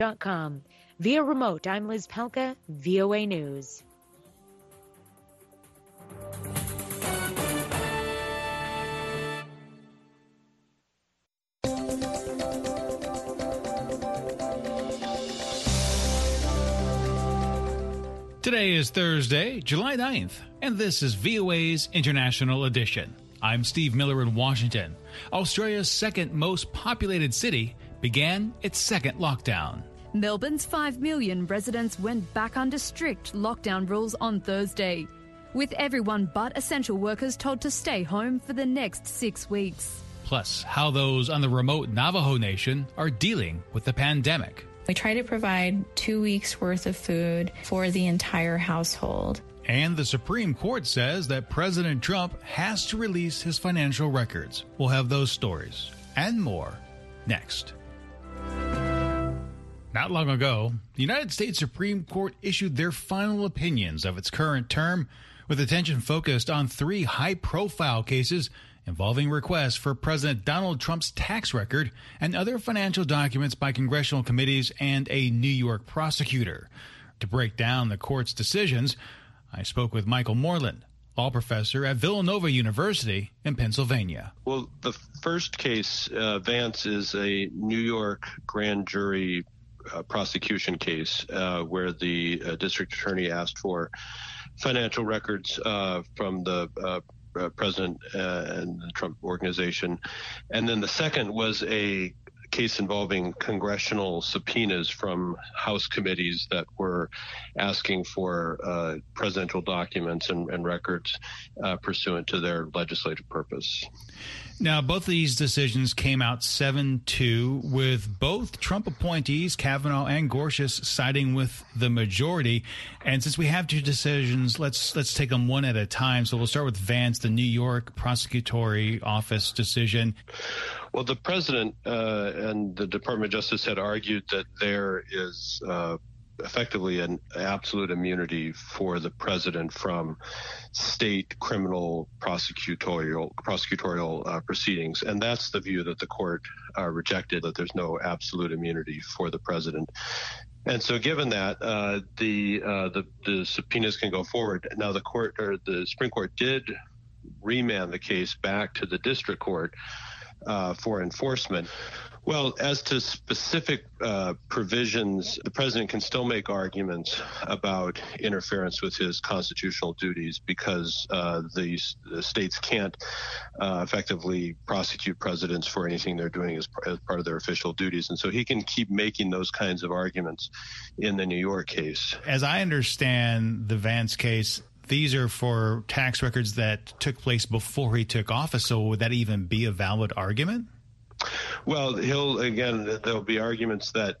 com. Via remote, I'm Liz Pelka, VOA News. Today is Thursday, July 9th, and this is VOA's International Edition. I'm Steve Miller in Washington. Australia's second most populated city began its second lockdown. Melbourne's 5 million residents went back under strict lockdown rules on Thursday, with everyone but essential workers told to stay home for the next 6 weeks. Plus, how those on the remote Navajo Nation are dealing with the pandemic. We try to provide 2 weeks' worth of food for the entire household. And the Supreme Court says that President Trump has to release his financial records. We'll have those stories and more next. Not long ago, the United States Supreme Court issued their final opinions of its current term, with attention focused on 3 high-profile cases involving requests for President Donald Trump's tax record and other financial documents by congressional committees and a New York prosecutor. To break down the court's decisions, I spoke with Michael Moreland, law professor at Villanova University in Pennsylvania. Well, the first case, Vance, is a New York grand jury prosecution case where the district attorney asked for financial records from the president and the Trump organization. And then the second was a case involving congressional subpoenas from House committees that were asking for presidential documents and records pursuant to their legislative purpose. Now, both of these decisions came out 7-2, with both Trump appointees, Kavanaugh and Gorsuch, siding with the majority. And since we have 2 decisions, let's take them one at a time. So we'll start with Vance, the New York prosecutory office decision. Well, the president and the Department of Justice had argued that there is effectively an absolute immunity for the president from state criminal prosecutorial proceedings. And that's the view that the court rejected, that there's no absolute immunity for the president. And so given that, the subpoenas can go forward. Now, the Supreme Court did remand the case back to the district court for enforcement. Well, as to specific provisions, the president can still make arguments about interference with his constitutional duties because the states can't effectively prosecute presidents for anything they're doing as part of their official duties. And so he can keep making those kinds of arguments in the New York case. As I understand the Vance case, these are for tax records that took place before he took office. So would that even be a valid argument? Well, there'll be arguments that,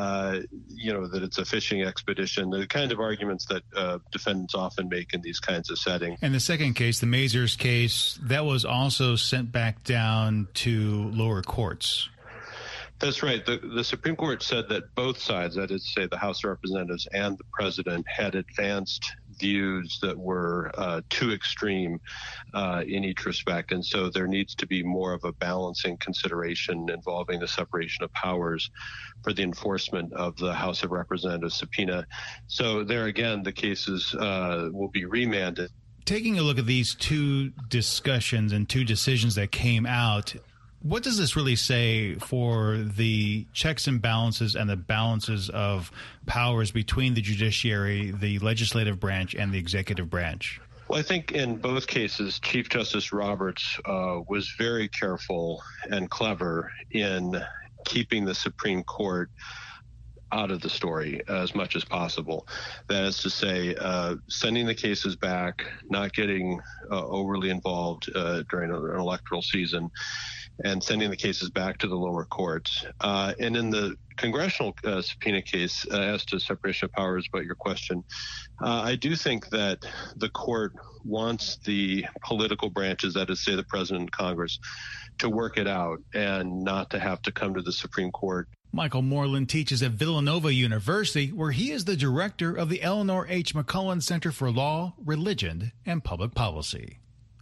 that it's a fishing expedition, the kind of arguments that defendants often make in these kinds of settings. And the second case, the Mazars case, that was also sent back down to lower courts. That's right. The Supreme Court said that both sides, that is to say the House of Representatives and the president, had advanced views that were too extreme in each respect. And so there needs to be more of a balancing consideration involving the separation of powers for the enforcement of the House of Representatives subpoena. So there again, the cases will be remanded. Taking a look at these 2 discussions and 2 decisions that came out, what does this really say for the checks and balances and the balances of powers between the judiciary, the legislative branch, and the executive branch? Well, I think in both cases, Chief Justice Roberts was very careful and clever in keeping the Supreme Court out of the story as much as possible. That is to say, sending the cases back, not getting overly involved during an electoral season, and sending the cases back to the lower courts. And in the congressional subpoena case, as to separation of powers, about your question, I do think that the court wants the political branches, that is, say, the president and Congress, to work it out and not to have to come to the Supreme Court. Michael Moreland teaches at Villanova University, where he is the director of the Eleanor H. McCullen Center for Law, Religion, and Public Policy.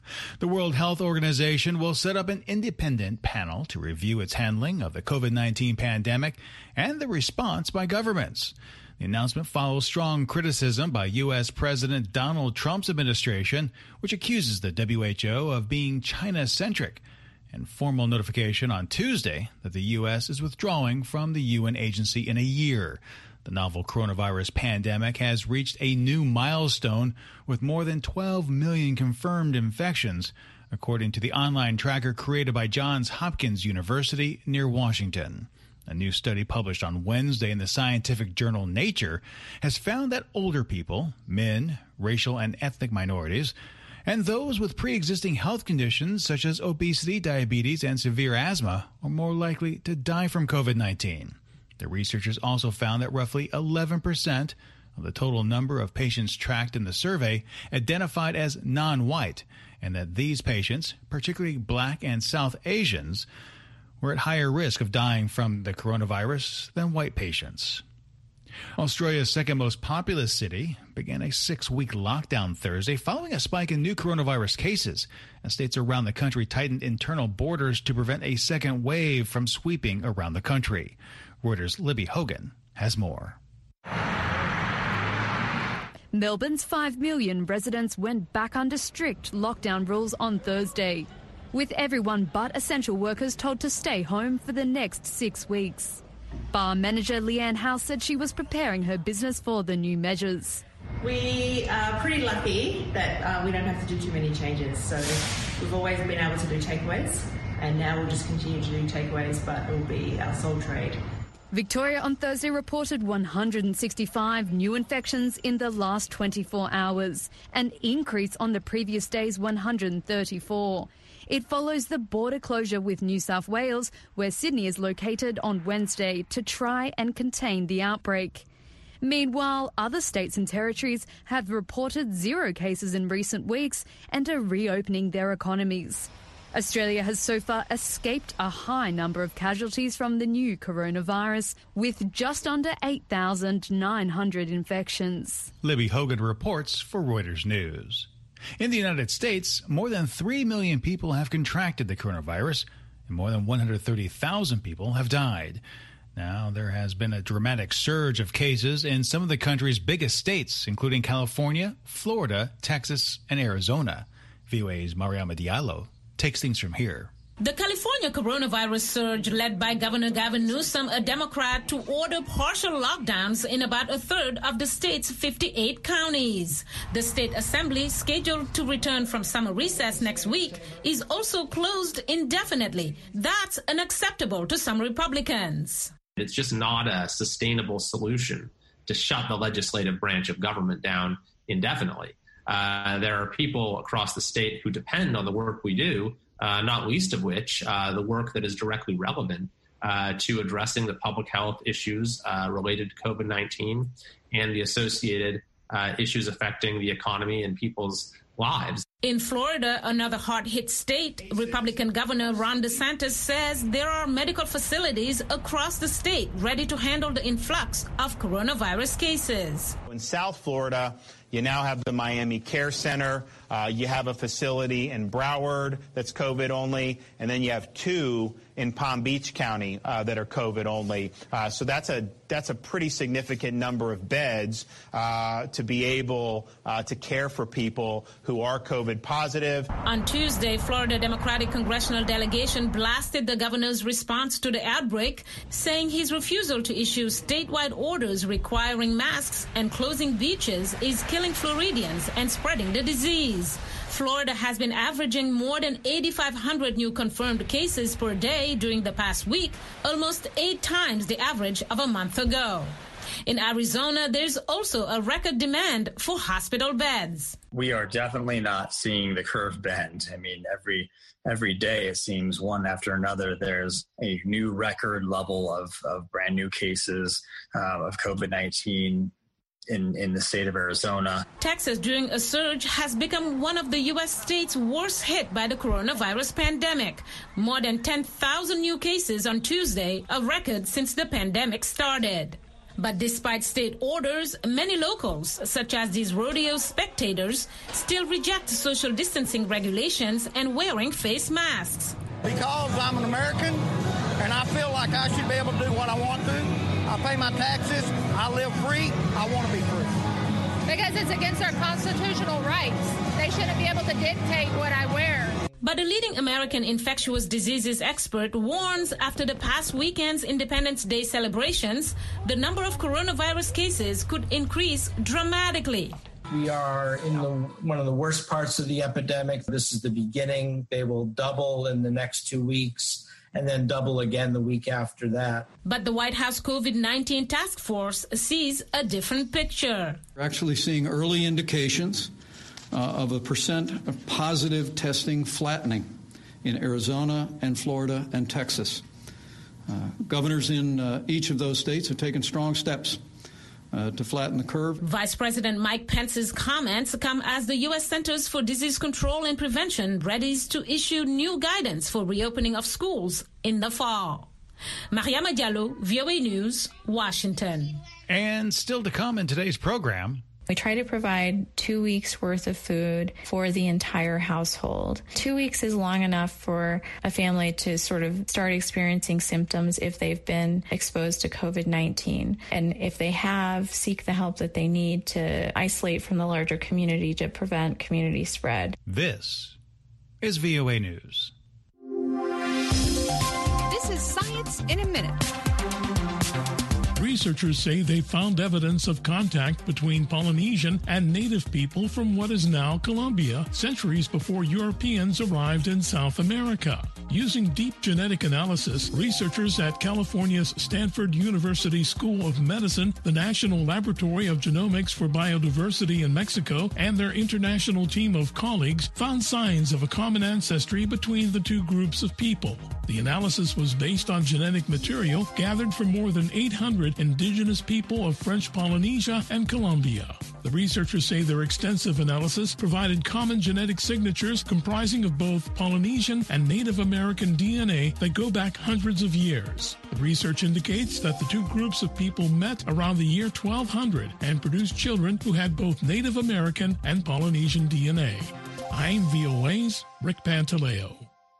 The World Health Organization will set up an independent panel to review its handling of the COVID-19 pandemic and the response by governments. The announcement follows strong criticism by U.S. President Donald Trump's administration, which accuses the WHO of being China-centric, and formal notification on Tuesday that the U.S. is withdrawing from the UN agency in a year. The novel coronavirus pandemic has reached a new milestone with more than 12 million confirmed infections, according to the online tracker created by Johns Hopkins University near Washington. A new study published on Wednesday in the scientific journal Nature has found that older people, men, racial and ethnic minorities, and those with pre-existing health conditions such as obesity, diabetes, and severe asthma are more likely to die from COVID-19. The researchers also found that roughly 11% of the total number of patients tracked in the survey identified as non-white, and that these patients, particularly Black and South Asians, were at higher risk of dying from the coronavirus than white patients. Australia's second most populous city began a 6-week lockdown Thursday following a spike in new coronavirus cases, as states around the country tightened internal borders to prevent a second wave from sweeping around the country. Reuters' Libby Hogan has more. Melbourne's 5 million residents went back under strict lockdown rules on Thursday, with everyone but essential workers told to stay home for the next 6 weeks. Bar manager Leanne House said she was preparing her business for the new measures. We are pretty lucky that we don't have to do too many changes. So we've always been able to do takeaways, and now we'll just continue to do takeaways, but it will be our sole trade. Victoria on Thursday reported 165 new infections in the last 24 hours, an increase on the previous day's 134. It follows the border closure with New South Wales, where Sydney is located, on Wednesday to try and contain the outbreak. Meanwhile, other states and territories have reported 0 cases in recent weeks and are reopening their economies. Australia has so far escaped a high number of casualties from the new coronavirus, with just under 8,900 infections. Libby Hogan reports for Reuters News. In the United States, more than 3 million people have contracted the coronavirus, and more than 130,000 people have died. Now, there has been a dramatic surge of cases in some of the country's biggest states, including California, Florida, Texas, and Arizona. VOA's Mariama Diallo takes things from here. The California coronavirus surge, led by Governor Gavin Newsom, a Democrat, to order partial lockdowns in about a third of the state's 58 counties. The state assembly, scheduled to return from summer recess next week, is also closed indefinitely. That's unacceptable to some Republicans. It's just not a sustainable solution to shut the legislative branch of government down indefinitely. There are people across the state who depend on the work we do, not least of which the work that is directly relevant to addressing the public health issues related to COVID-19 and the associated issues affecting the economy and people's lives. In Florida, another hard-hit state, Republican Governor Ron DeSantis says there are medical facilities across the state ready to handle the influx of coronavirus cases. In South Florida, you now have the Miami Care Center. You have a facility in Broward that's COVID only, and then you have 2 in Palm Beach County that are COVID only. So that's a pretty significant number of beds to be able to care for people who are COVID positive. On Tuesday, Florida Democratic congressional delegation blasted the governor's response to the outbreak, saying his refusal to issue statewide orders requiring masks and closing beaches is killing Floridians and spreading the disease. Florida has been averaging more than 8,500 new confirmed cases per day during the past week, almost 8 times the average of a month ago. In Arizona, there's also a record demand for hospital beds. We are definitely not seeing the curve bend. I mean, every day it seems one after another there's a new record level of brand new cases of COVID-19 in the state of Arizona. Texas, during a surge, has become one of the U.S. states worst hit by the coronavirus pandemic. More than 10,000 new cases on Tuesday, a record since the pandemic started. But despite state orders, many locals, such as these rodeo spectators, still reject social distancing regulations and wearing face masks. Because I'm an American and I feel like I should be able to do what I want to. I pay my taxes. I live free. I want to be free. Because it's against our constitutional rights. They shouldn't be able to dictate what I wear. But a leading American infectious diseases expert warns after the past weekend's Independence Day celebrations, the number of coronavirus cases could increase dramatically. We are in one of the worst parts of the epidemic. This is the beginning. They will double in the next 2 weeks and then double again the week after that. But the White House COVID-19 task force sees a different picture. We're actually seeing early indications of a percent of positive testing flattening in Arizona and Florida and Texas. Governors in each of those states have taken strong steps to flatten the curve. Vice President Mike Pence's comments come as the U.S. Centers for Disease Control and Prevention readies to issue new guidance for reopening of schools in the fall. Mariama Diallo, VOA News, Washington. And still to come in today's program. We try to provide 2 weeks worth of food for the entire household. 2 weeks is long enough for a family to sort of start experiencing symptoms if they've been exposed to COVID-19. And if they have, seek the help that they need to isolate from the larger community to prevent community spread. This is VOA News. This is Science in a Minute. Researchers say they found evidence of contact between Polynesian and native people from what is now Colombia, centuries before Europeans arrived in South America. Using deep genetic analysis, researchers at California's Stanford University School of Medicine, the National Laboratory of Genomics for Biodiversity in Mexico, and their international team of colleagues found signs of a common ancestry between the two groups of people. The analysis was based on genetic material gathered from more than 800 indigenous people of French Polynesia and Colombia. The researchers say their extensive analysis provided common genetic signatures comprising of both Polynesian and Native American DNA that go back hundreds of years. The research indicates that the two groups of people met around the year 1200 and produced children who had both Native American and Polynesian DNA. I'm VOA's Rick Pantaleo.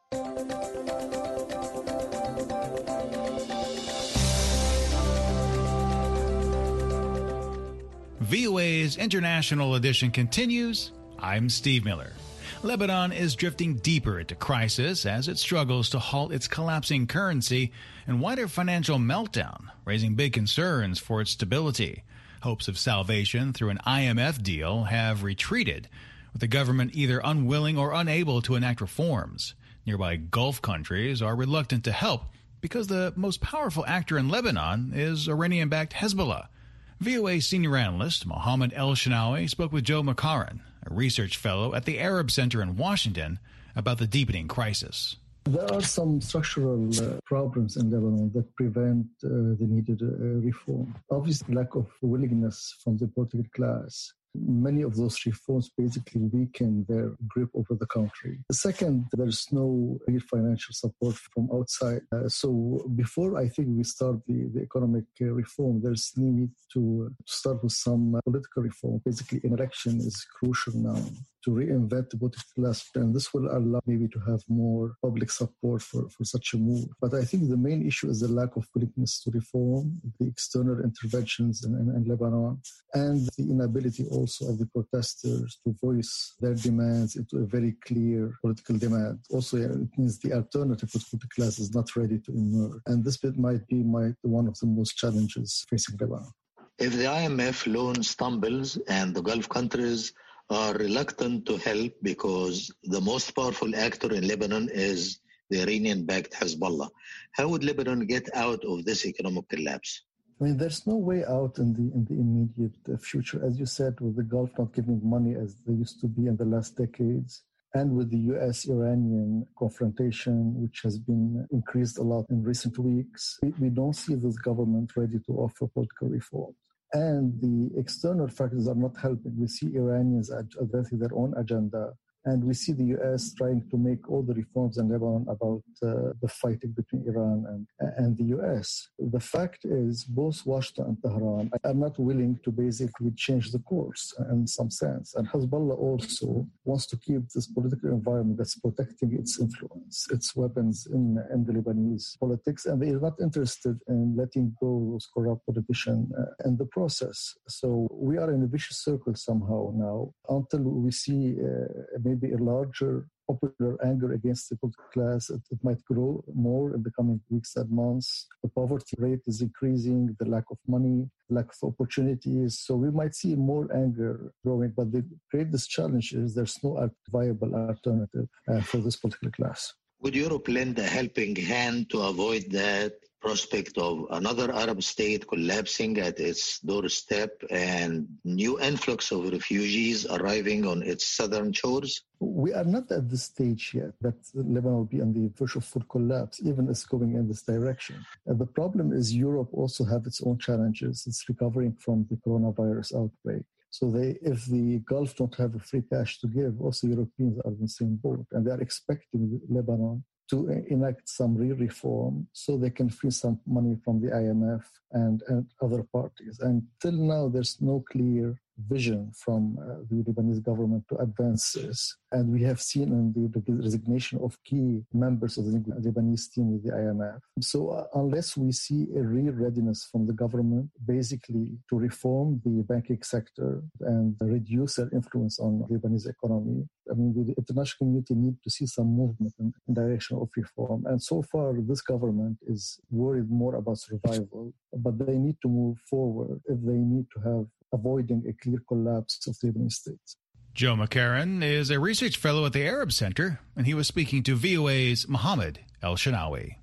VOA's International Edition continues. I'm Steve Miller. Lebanon is drifting deeper into crisis as it struggles to halt its collapsing currency and wider financial meltdown, raising big concerns for its stability. Hopes of salvation through an IMF deal have retreated, with the government either unwilling or unable to enact reforms. Nearby Gulf countries are reluctant to help because the most powerful actor in Lebanon is Iranian-backed Hezbollah. VOA senior analyst Mohammed El-Shinawi spoke with Joe McCarran, a research fellow at the Arab Center in Washington, about the deepening crisis. There are some structural problems in Lebanon that prevent the needed reform. Obviously, lack of willingness from the political class. Many of those reforms basically weaken their grip over the country. Second, there's no real financial support from outside. So before I think we start the economic reform, there's need to start with some political reform. Basically, an election is crucial now to reinvent the political class, and this will allow maybe to have more public support for such a move. But I think the main issue is the lack of willingness to reform, the external interventions in Lebanon, and the inability also of the protesters to voice their demands into a very clear political demand. Also, it means the alternative political class is not ready to emerge. And this bit might be one of the most challenges facing Lebanon. If the IMF loan stumbles and the Gulf countries are reluctant to help because the most powerful actor in Lebanon is the Iranian-backed Hezbollah, how would Lebanon get out of this economic collapse? I mean, there's no way out in the immediate future. As you said, with the Gulf not giving money as they used to be in the last decades, and with the U.S.-Iranian confrontation, which has been increased a lot in recent weeks, we don't see this government ready to offer political reforms. And the external factors are not helping. We see Iranians addressing their own agenda And we see the U.S. trying to make all the reforms in Lebanon about the fighting between Iran and the U.S. The fact is both Washington and Tehran are not willing to basically change the course in some sense. And Hezbollah also wants to keep this political environment that's protecting its influence, its weapons in the Lebanese politics. And they are not interested in letting go those corrupt politicians in the process. So we are in a vicious circle somehow now until we see maybe a larger popular anger against the political class. It might grow more in the coming weeks and months. The poverty rate is increasing, the lack of money, lack of opportunities. So we might see more anger growing, but the greatest challenge is there's no viable alternative for this political class. Would Europe lend a helping hand to avoid that prospect of another Arab state collapsing at its doorstep and new influx of refugees arriving on its southern shores? We are not at this stage yet that Lebanon will be on the verge of full collapse, even as going in this direction. The problem is Europe also has its own challenges. It's recovering from the coronavirus outbreak. So if the Gulf don't have a free cash to give, also Europeans are in the same boat. And they are expecting Lebanon to enact some real reform so they can free some money from the IMF and other parties. And till now, there's no clear vision from the Lebanese government to advance this. And we have seen in the resignation of key members of the Lebanese team with the IMF. So unless we see a real readiness from the government, basically to reform the banking sector and reduce their influence on the Lebanese economy, I mean, the international community needs to see some movement in direction of reform. And so far, this government is worried more about survival, but they need to move forward if they need to have avoiding a clear collapse of the Lebanese state. Joe McCarran is a research fellow at the Arab Center, and he was speaking to VOA's Mohammed El-Shanawi.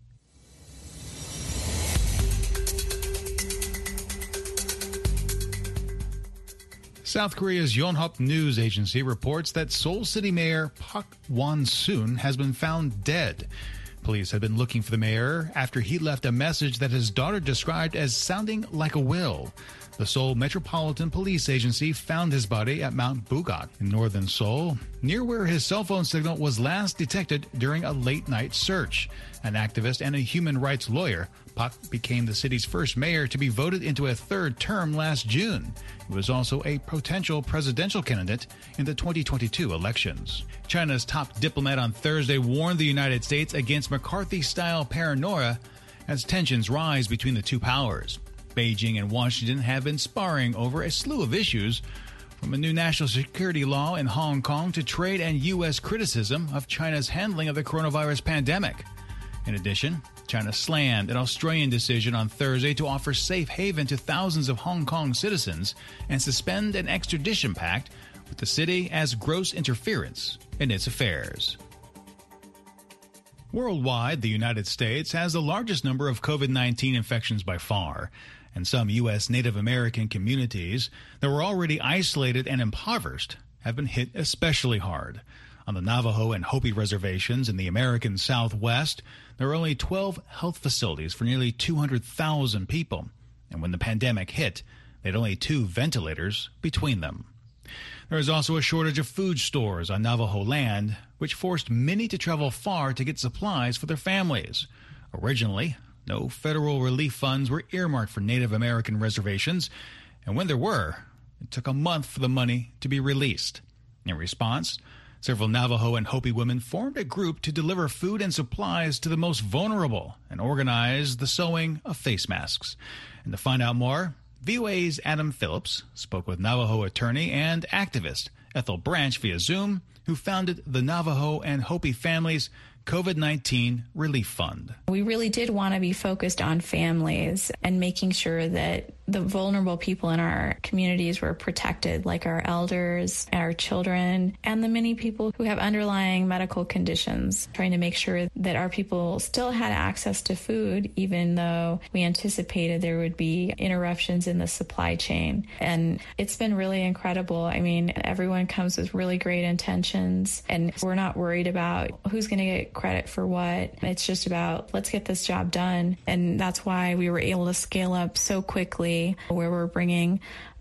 South Korea's Yonhap news agency reports that Seoul City Mayor Park Won-soon has been found dead. Police have been looking for the mayor after he left a message that his daughter described as sounding like a will. The Seoul Metropolitan Police Agency found his body at Mount Bugat in northern Seoul, near where his cell phone signal was last detected during a late-night search. An activist and a human rights lawyer, Park became the city's first mayor to be voted into a third term last June. He was also a potential presidential candidate in the 2022 elections. China's top diplomat on Thursday warned the United States against McCarthy-style paranoia as tensions rise between the two powers. Beijing and Washington have been sparring over a slew of issues, from a new national security law in Hong Kong to trade and U.S. criticism of China's handling of the coronavirus pandemic. In addition, China slammed an Australian decision on Thursday to offer safe haven to thousands of Hong Kong citizens and suspend an extradition pact with the city as gross interference in its affairs. Worldwide, the United States has the largest number of COVID-19 infections by far, and some U.S. Native American communities that were already isolated and impoverished have been hit especially hard. On the Navajo and Hopi reservations in the American Southwest, there are only 12 health facilities for nearly 200,000 people, and when the pandemic hit, they had only 2 ventilators between them. There is also a shortage of food stores on Navajo land, which forced many to travel far to get supplies for their families. Originally, no federal relief funds were earmarked for Native American reservations, and when there were, it took a month for the money to be released. In response, several Navajo and Hopi women formed a group to deliver food and supplies to the most vulnerable and organize the sewing of face masks. And to find out more, VOA's Adam Phillips spoke with Navajo attorney and activist Ethel Branch via Zoom, who founded the Navajo and Hopi Families COVID-19 Relief Fund. We really did want to be focused on families and making sure that the vulnerable people in our communities were protected, like our elders, our children, and the many people who have underlying medical conditions, trying to make sure that our people still had access to food, even though we anticipated there would be interruptions in the supply chain. And it's been really incredible. I mean, everyone comes with really great intentions, and we're not worried about who's going to get get credit for what. It's just about, let's get this job done. And that's why we were able to scale up so quickly, where we're bringing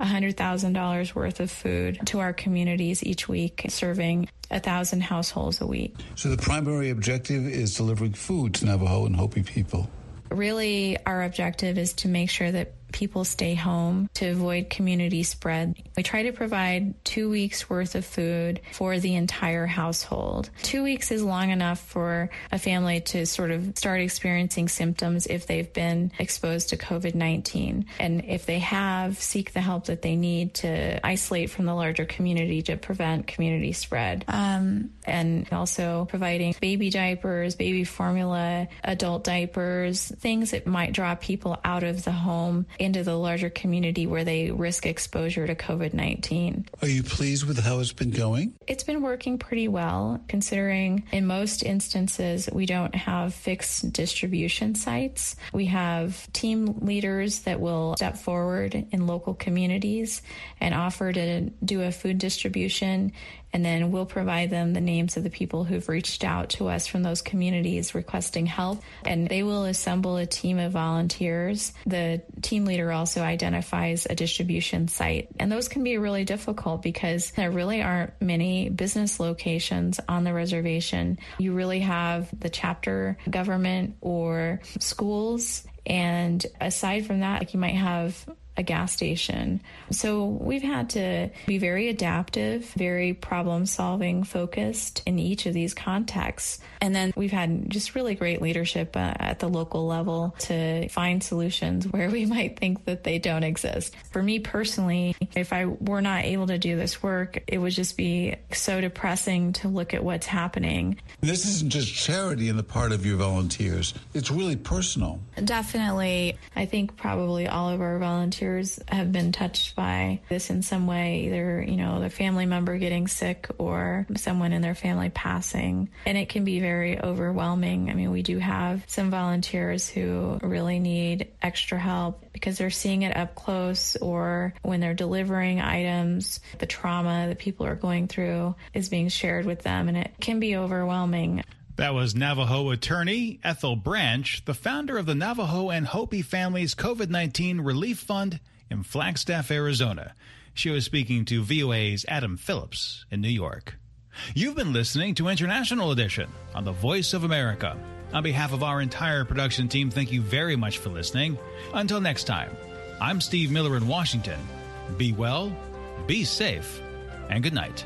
$100,000 worth of food to our communities each week, serving 1,000 households a week. So the primary objective is delivering food to Navajo and Hopi people. Really, our objective is to make sure that people stay home to avoid community spread. We try to provide 2 weeks worth of food for the entire household. 2 weeks is long enough for a family to sort of start experiencing symptoms if they've been exposed to COVID-19. And if they have, seek the help that they need to isolate from the larger community to prevent community spread. And also providing baby diapers, baby formula, adult diapers, things that might draw people out of the home into the larger community where they risk exposure to COVID-19. Are you pleased with how it's been going? It's been working pretty well, considering in most instances we don't have fixed distribution sites. We have team leaders that will step forward in local communities and offer to do a food distribution, and then we'll provide them the names of the people who've reached out to us from those communities requesting help, and they will assemble a team of volunteers. The team leader also identifies a distribution site, and those can be really difficult because there really aren't many business locations on the reservation. You really have the chapter government or schools, and aside from that, like, you might have a gas station. So we've had to be very adaptive, very problem-solving focused in each of these contexts. And then we've had just really great leadership at the local level to find solutions where we might think that they don't exist. For me personally, if I were not able to do this work, it would just be so depressing to look at what's happening. This isn't just charity on the part of your volunteers. It's really personal. Definitely. I think probably all of our volunteers have been touched by this in some way, either, their family member getting sick or someone in their family passing. And it can be very overwhelming. I mean, we do have some volunteers who really need extra help because they're seeing it up close, or when they're delivering items, the trauma that people are going through is being shared with them, and it can be overwhelming. That was Navajo attorney Ethel Branch, the founder of the Navajo and Hopi Families COVID-19 Relief Fund in Flagstaff, Arizona. She was speaking to VOA's Adam Phillips in New York. You've been listening to International Edition on the Voice of America. On behalf of our entire production team, thank you very much for listening. Until next time, I'm Steve Miller in Washington. Be well, be safe, and good night.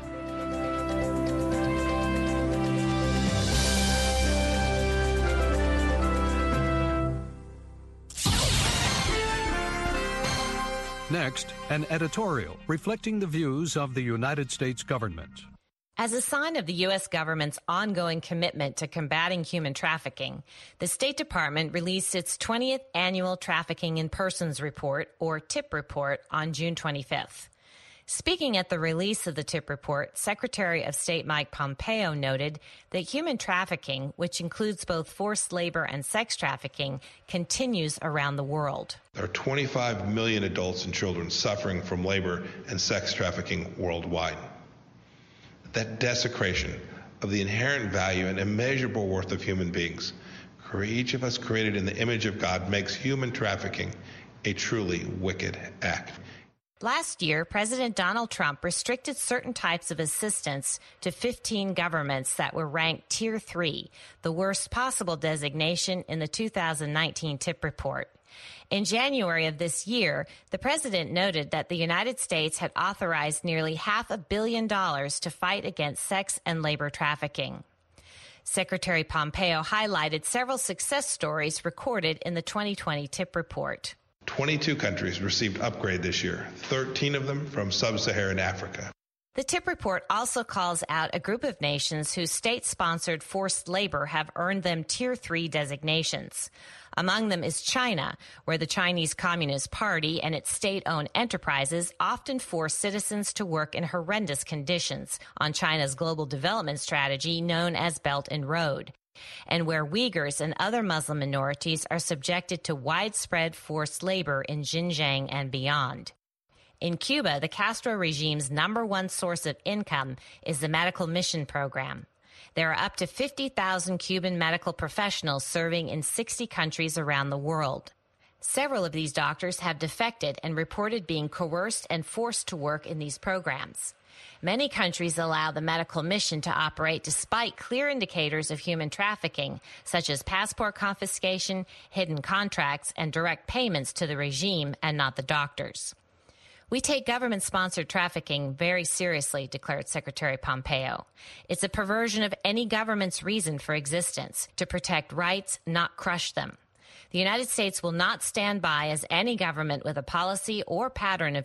Next, an editorial reflecting the views of the United States government. As a sign of the U.S. government's ongoing commitment to combating human trafficking, the State Department released its 20th Annual Trafficking in Persons Report, or TIP report, on June 25th. Speaking at the release of the TIP report, Secretary of State Mike Pompeo noted that human trafficking, which includes both forced labor and sex trafficking, continues around the world. There are 25 million adults and children suffering from labor and sex trafficking worldwide. That desecration of the inherent value and immeasurable worth of human beings, each of us created in the image of God, makes human trafficking a truly wicked act. Last year, President Donald Trump restricted certain types of assistance to 15 governments that were ranked Tier 3, the worst possible designation in the 2019 TIP report. In January of this year, the president noted that the United States had authorized nearly $500 million to fight against sex and labor trafficking. Secretary Pompeo highlighted several success stories recorded in the 2020 TIP report. 22 countries received upgrade this year, 13 of them from sub-Saharan Africa. The TIP report also calls out a group of nations whose state-sponsored forced labor have earned them Tier 3 designations. Among them is China, where the Chinese Communist Party and its state-owned enterprises often force citizens to work in horrendous conditions on China's global development strategy known as Belt and Road, and where Uyghurs and other Muslim minorities are subjected to widespread forced labor in Xinjiang and beyond. In Cuba, the Castro regime's #1 source of income is the medical mission program. There are up to 50,000 Cuban medical professionals serving in 60 countries around the world. Several of these doctors have defected and reported being coerced and forced to work in these programs. Many countries allow the medical mission to operate despite clear indicators of human trafficking, such as passport confiscation, hidden contracts, and direct payments to the regime and not the doctors. We take government-sponsored trafficking very seriously, declared Secretary Pompeo. It's a perversion of any government's reason for existence, to protect rights, not crush them. The United States will not stand by as any government with a policy or pattern of